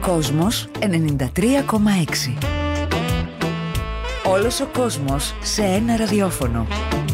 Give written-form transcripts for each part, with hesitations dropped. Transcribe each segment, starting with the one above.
Κόσμος 93,6. Όλος ο κόσμος σε ένα ραδιόφωνο.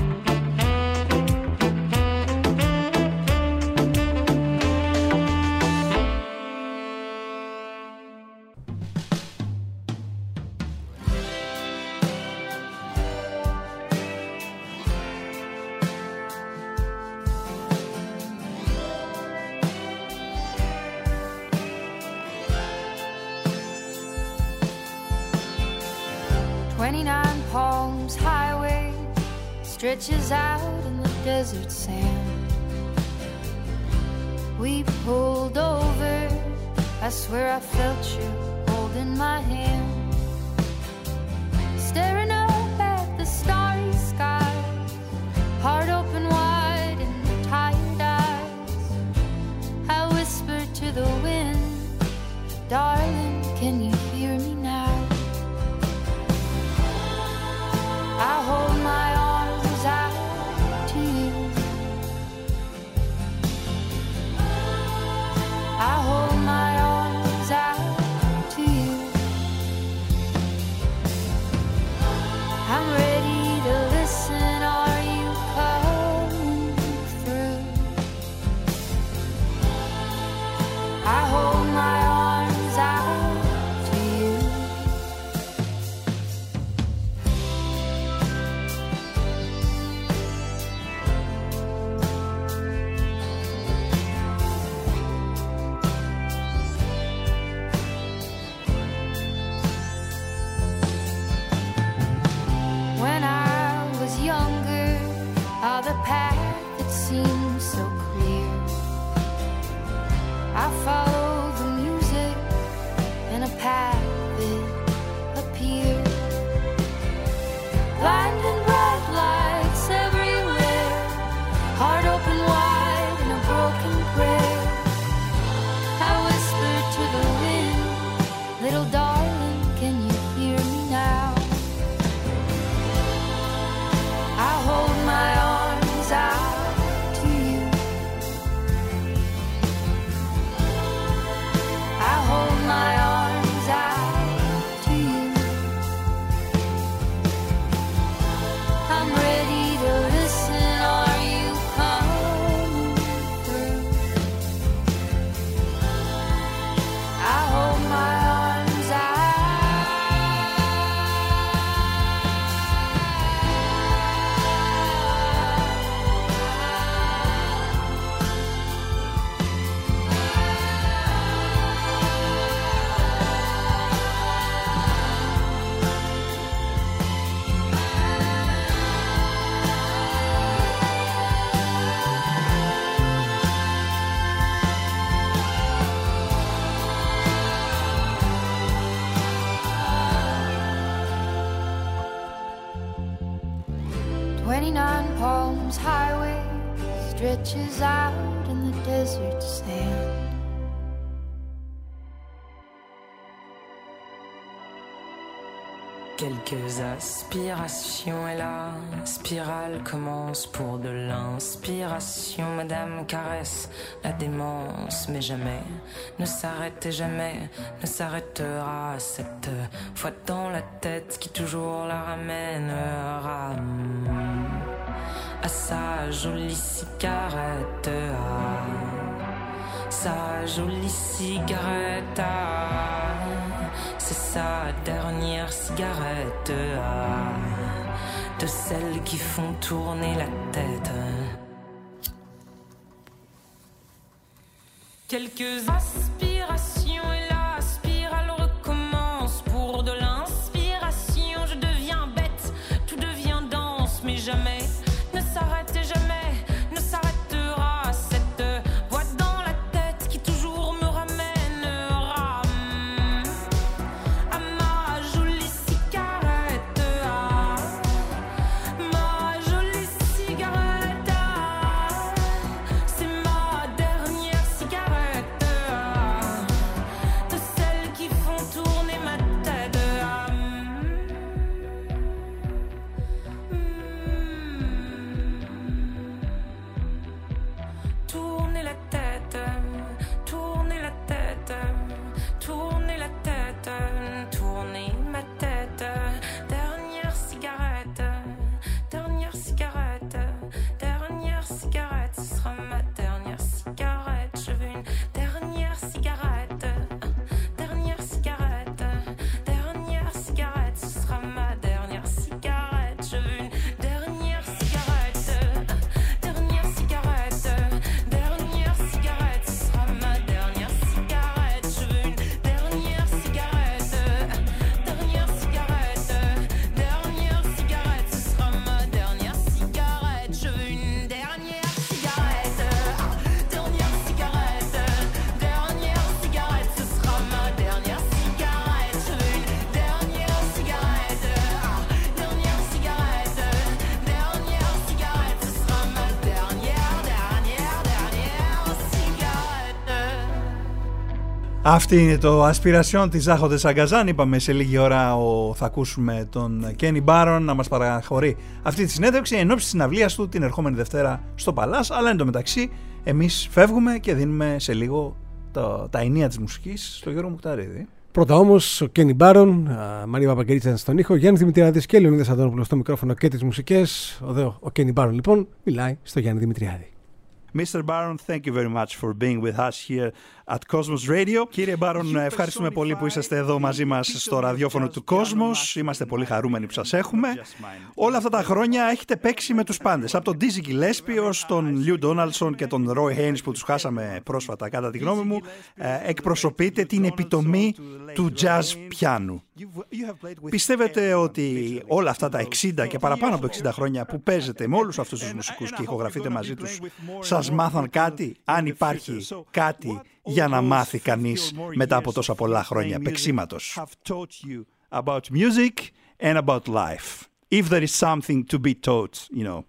Stretches out in the desert sand. We pulled over. I swear I felt you holding my hand. Staring up at the starry sky, heart open wide and tired eyes. I whispered to the wind, darling, can you hear me now? I hold my arms out to you. I hold my arms out to you. I'm ready to listen. Are you coming through? I hold my arms out to you. When I was younger, all the path that seemed so clear, I followed the music in a path that appeared. Blinding bright lights everywhere, heart open wide in a broken prayer. I whispered to the wind, little darling, can you hear me now? I hold my arms out to you. I hold my arms out to you. I'm ready to listen. Are you coming through? I hold my arms out. Palms highway stretches out in the desert sand. Quelques aspirations et la spirale commence pour de l'inspiration. Madame caresse la démence, mais jamais ne s'arrête et jamais ne s'arrêtera. Cette fois dans la tête qui toujours la ramènera à sa jolie cigarette, à sa jolie cigarette, c'est sa dernière cigarette, de celles qui font tourner la tête. Quelques aspirations et la spirale recommence pour de l'inspiration. Je deviens bête, tout devient dense, mais jamais ne s'arrête et jamais ne s'arrêtera. Cette voix dans la tête qui toujours me ramènera à ma jolie cigarette, à ma jolie cigarette. C'est ma dernière cigarette, Αυτή είναι το Aspiration της Ζάχο de Sagazan. Είπαμε σε λίγη ώρα θα ακούσουμε τον Kenny Barron να μας παραχωρεί αυτή τη συνέντευξη εν ώψη της συναυλίας του την ερχόμενη Δευτέρα στο Παλάς. Αλλά εν τω μεταξύ εμείς φεύγουμε και δίνουμε σε λίγο τα ενία της μουσικής στο Γιώργο Μουκταρίδη. Πρώτα όμως ο Kenny Barron, Μαρία Παπαγκερίτσα στον ήχο, Γιάννης Δημητριάδης και Λεωνίδας Αντώνοπουλος στο μικρόφωνο και τις μουσικές. Ο Kenny Barron λοιπόν μιλάει στο Γιάννη Δημητριάδη. Mr. Barron, thank you very much for being with us here at Cosmos Radio. Κύριε Barron, ευχαριστούμε πολύ που είσαστε εδώ μαζί μας στο ραδιόφωνο του Cosmos. Είμαστε πολύ χαρούμενοι που σας έχουμε. Όλα αυτά τα χρόνια έχετε παίξει με τους πάντες. Από τον Dizzy Gillespie ως τον Lou Donaldson και τον Roy Haynes που τους χάσαμε πρόσφατα, κατά τη γνώμη μου, εκπροσωπείτε την επιτομή του jazz πιάνου. Πιστεύετε ότι όλα αυτά τα 60 και παραπάνω από 60 χρόνια που παίζετε με όλους αυτούς τους μουσικούς και ηχογραφείτε μαζί τους, σας μάθαν κάτι, αν υπάρχει κάτι για να μάθει κανείς μετά από τόσα πολλά χρόνια παίξηματος? About music and about life. If there is something to be taught, you know.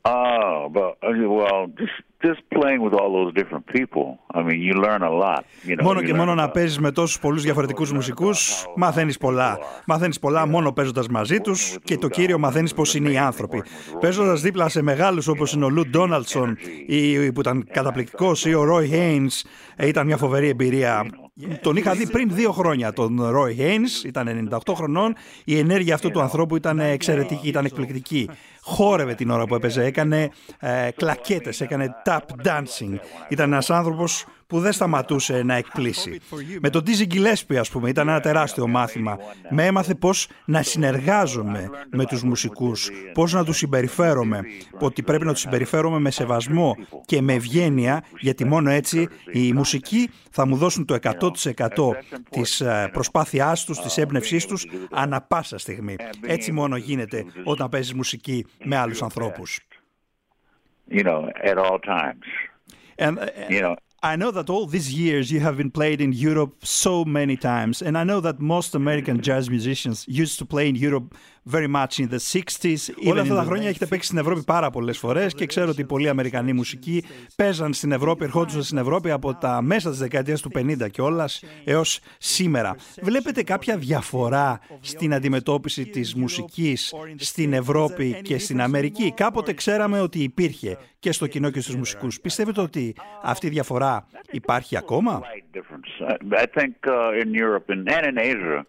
Just playing with all those different people. I mean, you learn a lot. Μόνο και μόνο να παίζεις με τόσους πολλούς διαφορετικούς μουσικούς, μαθαίνεις πολλά. Μαθαίνεις πολλά μόνο παίζοντας μαζί τους και το κύριο μαθαίνεις πώς είναι οι άνθρωποι. Παίζοντας δίπλα σε μεγάλους όπως είναι ο Lou Donaldson που ήταν καταπληκτικός ή ο Roy Haynes, ήταν μια φοβερή εμπειρία. Τον είχα δει πριν 2 χρόνια, τον Roy Haynes, ήταν 98 χρονών. Η ενέργεια αυτού του ανθρώπου ήταν εξαιρετική, ήταν εκπληκτική. Χόρευε την ώρα που έπαιζε, έκανε κλακέτες, έκανε tap dancing. Ήταν ένας άνθρωπος που δεν σταματούσε να εκπλήσει. Με τον Dizzy Gillespie, ας πούμε, ήταν ένα τεράστιο μάθημα. Με έμαθε πώς να συνεργάζομαι με τους μουσικούς, πώς να τους συμπεριφέρομαι, ότι πρέπει να τους συμπεριφέρομαι με σεβασμό και με ευγένεια, γιατί μόνο έτσι οι μουσικοί θα μου δώσουν το 100% της προσπάθειάς τους, της έμπνευσής τους, ανά πάσα στιγμή. Έτσι μόνο γίνεται όταν παίζεις μουσική με άλλους ανθρώπους. At all times. I know that all these years you have been played in Europe so many times, and I know that most American jazz musicians used to play in Europe very much in the 60s. Όλα αυτά τα χρόνια έχετε παίξει στην Ευρώπη πάρα πολλές φορές και ξέρω ότι πολλοί Αμερικανοί μουσικοί παίζαν στην Ευρώπη, ερχόντουσαν στην Ευρώπη από τα μέσα της δεκαετίας του 50 κιόλας έως σήμερα. Βλέπετε κάποια διαφορά στην αντιμετώπιση της μουσικής στην Ευρώπη και στην Αμερική? Κάποτε ξέραμε ότι υπήρχε και στο κοινό και στους μουσικούς. Πιστεύετε ότι αυτή η διαφορά υπάρχει ακόμα? I think in Europe and in Asia,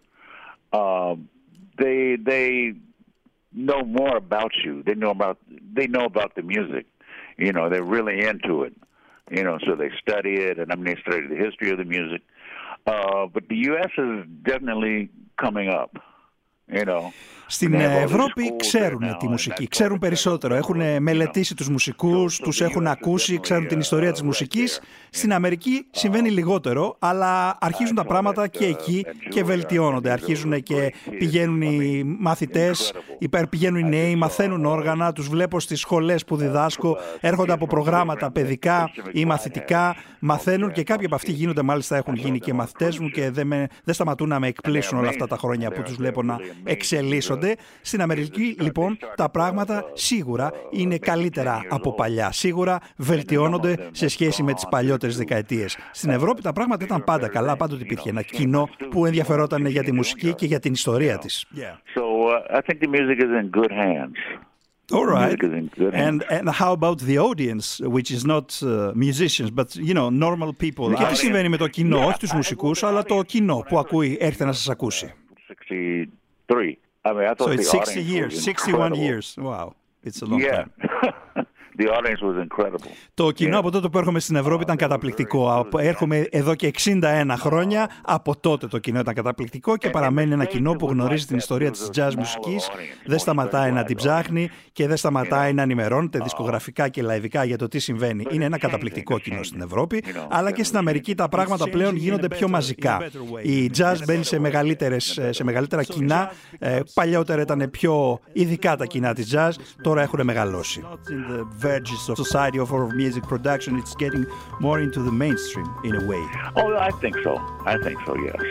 they know more about you. They know about the music. They're really into it. So they study it, and they study the history of the music. But the U.S. is definitely coming up. Στην Ευρώπη ξέρουν τη μουσική, ξέρουν περισσότερο, έχουν μελετήσει τους μουσικούς, τους έχουν ακούσει, ξέρουν την ιστορία της μουσικής. Στην Αμερική συμβαίνει λιγότερο, αλλά αρχίζουν τα πράγματα και εκεί και βελτιώνονται. Αρχίζουν και πηγαίνουν οι μαθητές, πηγαίνουν οι νέοι, μαθαίνουν όργανα, τους βλέπω στις σχολές που διδάσκω, έρχονται από προγράμματα παιδικά ή μαθητικά, μαθαίνουν και κάποιοι από αυτοί γίνονται, μάλιστα έχουν γίνει και μαθητές μου και δεν σταματούν να με εκπλήσουν όλα αυτά τα χρόνια που τους βλέπω να εξελίσσονται. Στην Αμερική λοιπόν τα πράγματα σίγουρα είναι καλύτερα από παλιά, σίγουρα βελτιώνονται σε σχέση με τις παλιότερες δεκαετίες. Στην Ευρώπη τα πράγματα ήταν πάντα καλά, πάντοτε υπήρχε ένα κοινό που ενδιαφερόταν για τη μουσική και για την ιστορία της. So I think the music is in good hands. All right. And how about the audience, which is not musicians, but normal people? Και τι συμβαίνει με το κοινό, όχι τους μουσικούς, αλλά το κοινό που ακούει, έρχεται να σας ακούσει? 63. So it's 60 years, 61 years. Wow, it's a long time. The audience was incredible. Το κοινό από τότε που έρχομαι στην Ευρώπη ήταν καταπληκτικό. Έρχομαι εδώ και 61 χρόνια. Από τότε το κοινό ήταν καταπληκτικό και παραμένει ένα κοινό που γνωρίζει την ιστορία της jazz μουσικής. Δεν σταματάει να την ψάχνει και δεν σταματάει να ενημερώνεται δισκογραφικά και λαϊβικά για το τι συμβαίνει. Είναι ένα καταπληκτικό κοινό στην Ευρώπη, αλλά και στην Αμερική τα πράγματα πλέον γίνονται πιο μαζικά. Η jazz μπαίνει σε μεγαλύτερα κοινά. Παλιότερα ήταν πιο ειδικά τα κοινά της jazz, τώρα έχουν μεγαλώσει. Verges of society of music production, it's getting more into the mainstream in a way. Oh, I think so. Yes.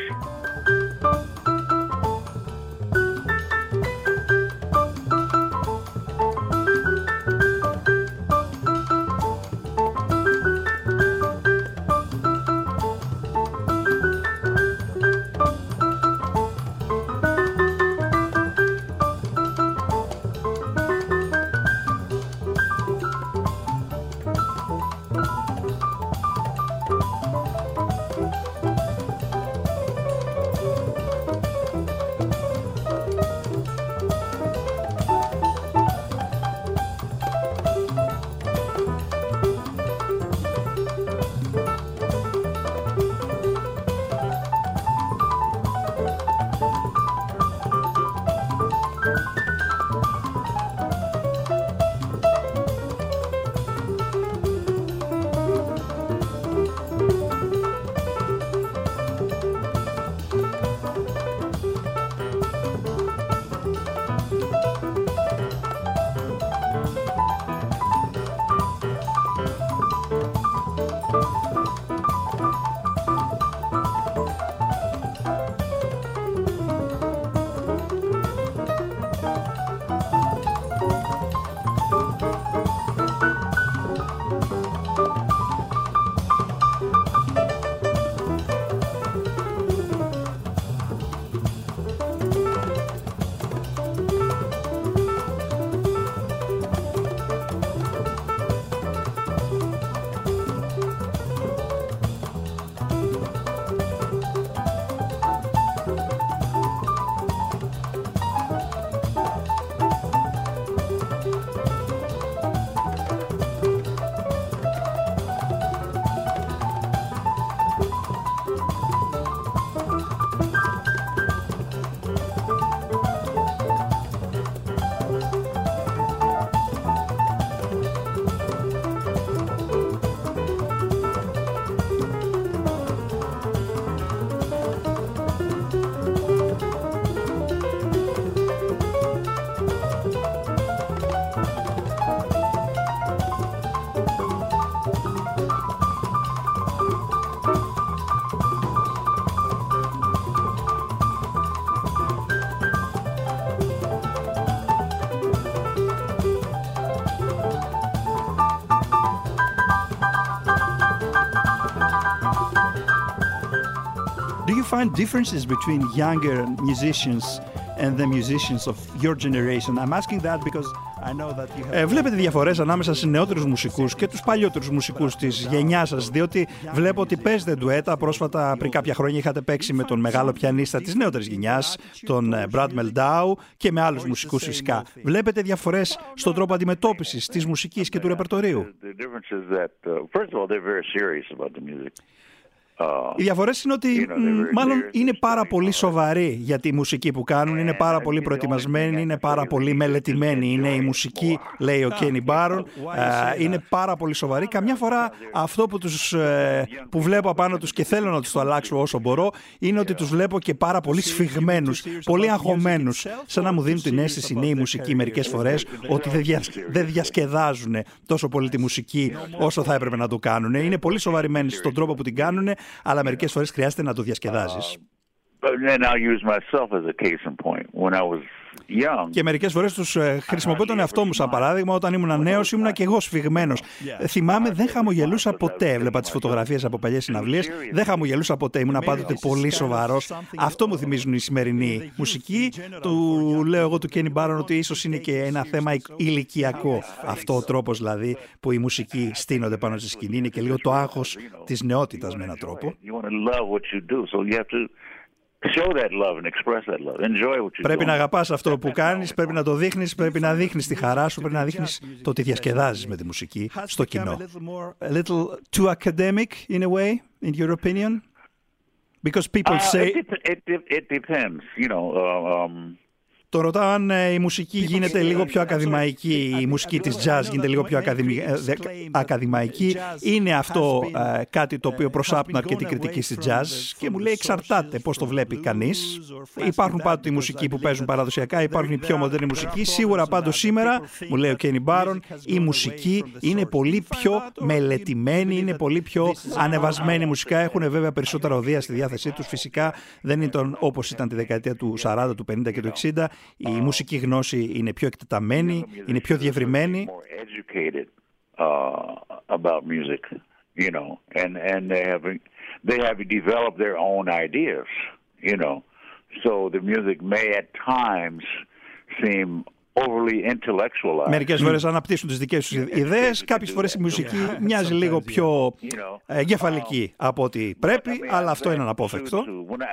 find differences between younger musicians and the musicians of your generation? I'm asking that because I know that you have... Βλέπετε διαφορές ανάμεσα στους νεότερους μουσικούς και τους παλιότερους μουσικούς της γενιάς σας, διότι βλέπω ότι παίζετε ντουέτα. Πρόσφατα, πριν κάποια χρόνια, είχατε παίξει με τον μεγάλο πιανίστα της νεότερης γενιάς, τον Brad Meldau, και με άλλους μουσικούς φυσικά. Βλέπετε διαφορές στον τρόπο αντιμετώπισης της μουσικής και του ρεπερτορίου? Οι διαφορές είναι ότι μάλλον είναι πάρα πολύ σοβαροί για τη μουσική που κάνουν, είναι πάρα πολύ προετοιμασμένοι, είναι πάρα πολύ μελετημένοι. Είναι η μουσική, λέει ο Kenny Barron, είναι πάρα πολύ σοβαροί. Καμιά φορά αυτό που βλέπω απάνω τους και θέλω να τους το αλλάξω όσο μπορώ, είναι ότι τους βλέπω και πάρα πολύ σφιγμένους, πολύ αγχωμένους, σαν να μου δίνουν την αίσθηση νέοι μουσικοί μερικές φορές ότι δεν διασκεδάζουν τόσο πολύ τη μουσική όσο θα έπρεπε να το κάνουν. Είναι πολύ σοβαρημένοι στον τρόπο που την κάνουν, αλλά μερικές φορές χρειάζεται να το διασκεδάζεις. Και μερικές φορές τους χρησιμοποιώ τον εαυτό μου σαν παράδειγμα. Όταν ήμουν νέος, ήμουνα και εγώ σφιγμένος. Θυμάμαι, δεν χαμογελούσα ποτέ. Έβλεπα τις φωτογραφίες από παλιές συναυλίες. Δεν χαμογελούσα ποτέ. Ήμουνα πάντοτε πολύ σοβαρός. Αυτό μου θυμίζουν οι σημερινοί μουσικοί. Του λέω εγώ του Kenny Barron ότι ίσως είναι και ένα θέμα ηλικιακό. Αυτό ο τρόπος δηλαδή που οι μουσικοί στείνονται πάνω στη σκηνή. Είναι και λίγο το άγχος της νεότητας με έναν τρόπο. Πρέπει να αγαπάς αυτό που κάνεις, πρέπει να το δείχνεις, πρέπει να δείχνεις τη χαρά σου, πρέπει να δείχνεις το ότι διασκεδάζεις με τη μουσική στο κοινό. A little too academic in a way, in your opinion? Because people say... It depends, you know. Το ρωτάω αν η μουσική γίνεται λίγο πιο ακαδημαϊκή, η μουσική της jazz γίνεται λίγο πιο ακαδημαϊκή. Είναι αυτό κάτι το οποίο προσάπτουν αρκετή κριτική στη jazz και μου λέει εξαρτάται πώς το βλέπει κανείς. Υπάρχουν πάντοτε οι μουσικοί που παίζουν παραδοσιακά, υπάρχουν οι πιο μοντέρνοι μουσικοί. Σίγουρα πάντως σήμερα, μου λέει ο Kenny Barron, η μουσική είναι πολύ πιο μελετημένη, είναι πολύ πιο ανεβασμένη μουσικά. Έχουν βέβαια περισσότερα οδεία στη διάθεσή τους. Φυσικά δεν είναι όπως ήταν τη δεκαετία του 40, του 50 και του 60. Η μουσική γνώση είναι πιο εκτεταμένη, είναι πιο διευρυμένη. About music, you know, and they have developed their own ideas, you know. So the music may at times seem overly intellectualized. Μερικές φορές αναπτύσσουν τις δικές τους ιδέες, κάποιες φορές η μουσική μοιάζει λίγο πιο εγκεφαλική από ό,τι πρέπει, αλλά αυτό είναι αναπόφευκτο.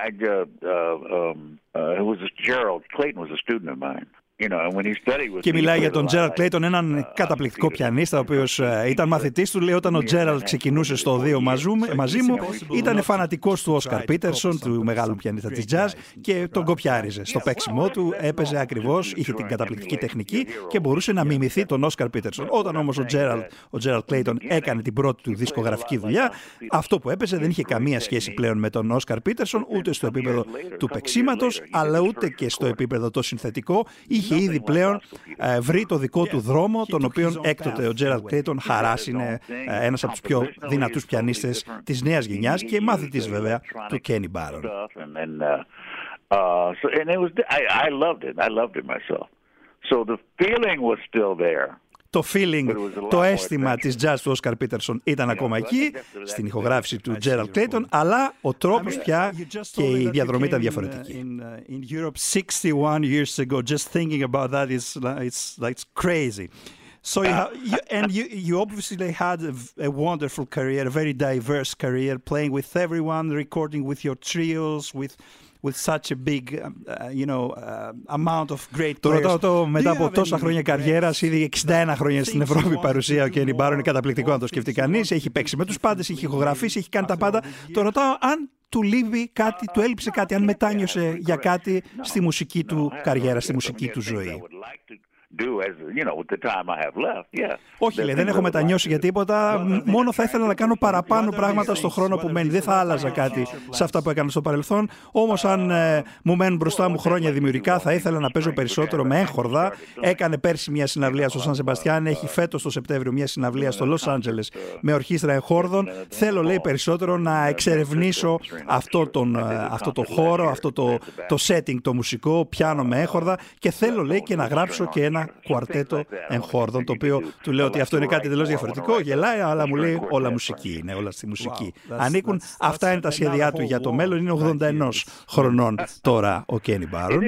Και μιλάει για τον Gerald Clayton, έναν καταπληκτικό πιανίστα, ο οποίος ήταν μαθητής του. Λέει, όταν ο Gerald ξεκινούσε στο οδείο μαζί μου, ήταν φανατικός του Oscar Peterson, του μεγάλου πιανίστα της jazz, και τον κοπιάριζε στο παίξιμό του. Έπαιζε ακριβώς, είχε την καταπληκτική τεχνική και μπορούσε να μιμηθεί τον Oscar Peterson. Όταν όμως ο Gerald Clayton έκανε την πρώτη του δισκογραφική δουλειά, αυτό που έπαιζε δεν είχε καμία σχέση πλέον με τον Oscar Peterson, ούτε στο επίπεδο του παίξήματος, αλλά ούτε και στο επίπεδο το συνθετικό. Είχε ήδη πλέον βρει το δικό του δρόμο, τον οποίο έκτοτε ο Gerald Clayton χαράς είναι ένας από τους πιο δυνατούς πιανίστες της νέας γενιάς και μάθητης βέβαια του Kenny Barron. I loved it myself. So the feeling was still there. Το feeling, το αίσθημα της jazz του Oscar Peterson ήταν ακόμα εκεί, στην ηχογράφηση του Gerald Clayton, αλλά ο τρόπος πια και η διαδρομή ήταν διαφορετική. In Europe 61 years ago, just thinking about that it's crazy. So you obviously had a wonderful career, a very diverse career, playing with everyone, recording with your trios, with such a big, amount of great players. Το ρωτάω μετά από τόσα χρόνια καριέρας, ήδη 61 χρόνια στην Ευρώπη παρουσία ο Kenny Barron, είναι καταπληκτικό να το σκεφτεί κανείς. Έχει παίξει με τους πάντες, έχει ηχογραφήσει, έχει κάνει τα πάντα. Το ρωτάω αν του λείπει κάτι, του έλειψε κάτι, αν μετάνιωσε για κάτι στη μουσική του καριέρα, στη μουσική του ζωή. Όχι, λέει, δεν έχω μετανιώσει για τίποτα. Μόνο θα ήθελα να κάνω παραπάνω πράγματα στον χρόνο που μένει. Δεν θα άλλαζα κάτι σε αυτά που έκανα στο παρελθόν. Όμως, αν μου μένουν μπροστά μου χρόνια δημιουργικά, θα ήθελα να παίζω περισσότερο με έγχορδα. Έκανε πέρσι μια συναυλία στο Σαν Σεμπαστιάν. Έχει φέτος το Σεπτέμβριο μια συναυλία στο Λος Άντζελες με ορχήστρα εγχόρδων. Θέλω, λέει, περισσότερο να εξερευνήσω αυτό το χώρο, αυτό το setting, το μουσικό, πιάνο με έγχορδα. Και θέλω, λέει, και να γράψω και ένα ένα κουαρτέτο εγχόρδων, το οποίο του λέω ότι αυτό είναι κάτι εντελώς διαφορετικό, γελάει, αλλά μου λέει όλα μουσική είναι, όλα στη μουσική ανήκουν. Αυτά είναι τα σχέδιά του για το μέλλον. Είναι 81 χρονών τώρα ο Kenny Barron.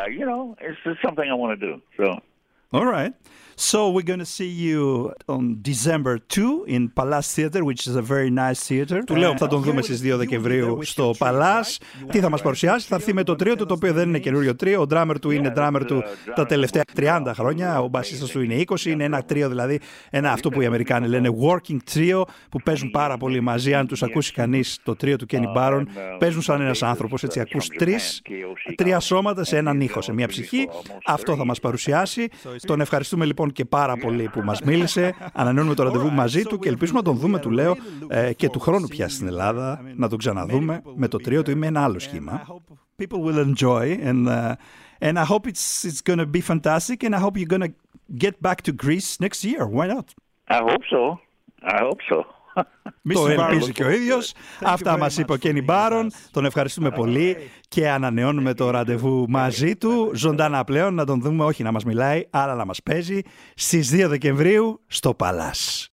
All right. So we're going to see you on December 2 in Palace Theatre, which is a very nice theatre. Του λέω θα τον δούμε στις 2 Δεκεμβρίου στο Palace. Τι θα μας παρουσιάσει? Θα έρθει με το τρίο του, το οποίο δεν είναι καινούριο τρίο. Ο drummer του είναι drummer του τα τελευταία 30 χρόνια. Ο μπασίστας του είναι 20. Είναι ένα τρίο, δηλαδή αυτό που οι Αμερικάνοι λένε working trio, που παίζουν πάρα πολύ μαζί. Αν τους ακούσει κανείς το τρίο του Kenny Barron, παίζουν σαν ένας άνθρωπος. Έτσι ακούς τρία σώματα σε έναν ήχο, σε μια ψυχή. Αυτό θα μας παρουσιάσει. Τον ευχαριστούμε λοιπόν και πάρα πολύ που μας μίλησε. Ανανεώνουμε το ραντεβού μαζί του και ελπίζουμε να τον δούμε, του λέω, και του χρόνου πια στην Ελλάδα, να τον ξαναδούμε με το τρίο του ή με ένα άλλο σχήμα. People will enjoy and I hope it's going to be fantastic and I hope you're going to get back to Greece next year. Why not? I hope so. Το ελπίζει και ο ίδιος. Αυτά μας είπε ο Kenny Barron. Τον ευχαριστούμε πολύ και ανανεώνουμε το ραντεβού μαζί του. Ζωντανά πλέον, να τον δούμε, όχι να μας μιλάει, αλλά να μας παίζει στις 2 Δεκεμβρίου στο Παλάς.